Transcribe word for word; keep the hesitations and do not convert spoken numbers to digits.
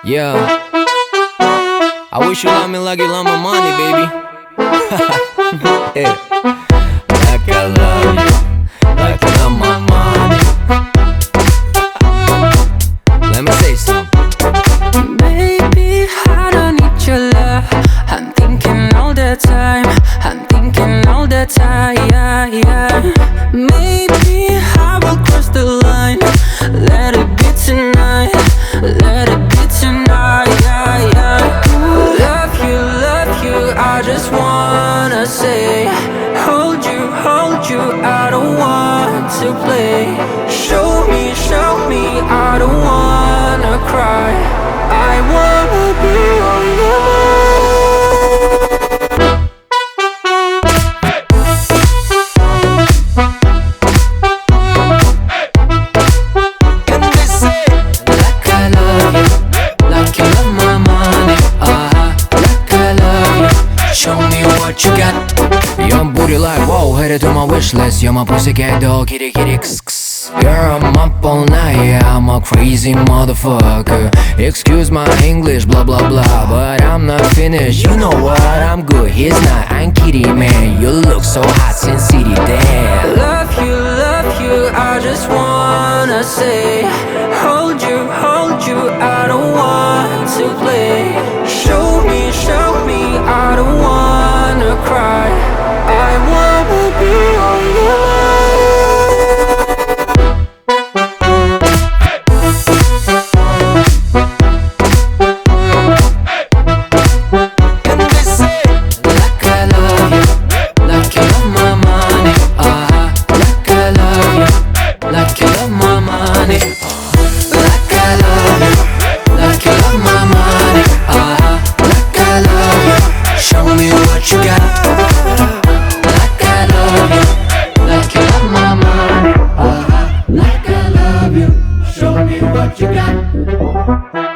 Yeah, I wish you love me like you love my money, baby. Yeah. Like I love you, like you love my money. Let me say something. Baby, I don't need your love. I'm thinking all the time. I'm thinking all the time, yeah, yeah. Maybe I will cross the line. Let it be tonight. Let it be tonight, yeah, yeah. Love you, love you, I just wanna say, hold you, hold you, I don't want to play. Show me, show me, I don't wanna cry. I wanna be on your mind. And they say, Like I love you, like you love my money. Uh-huh, like I love you, show me what you got. young booty like whoa, headed to my wish list. You're my pussycat dog, kitty kitty kss kss. Girl, I'm up all night, yeah, I'm a crazy motherfucker. Excuse my English, blah blah blah, but I'm not finished. You know what? I'm good, he's not. I'm kidding, man. You look so hot, Sin City, damn. Love you, love you, I just wanna say, hold you, hold you, I don't want to play. Show me, show me, I don't wanna cry. I wanna be on your mind. And they say, Like I love you, like you love my money. Uh-huh, like I love you, like you love my money. Like I love you, like you love my money. Uh-huh, like I love you, show me what you got. Like I love you, like you love my money. Uh-huh, like I love you, show me what you got.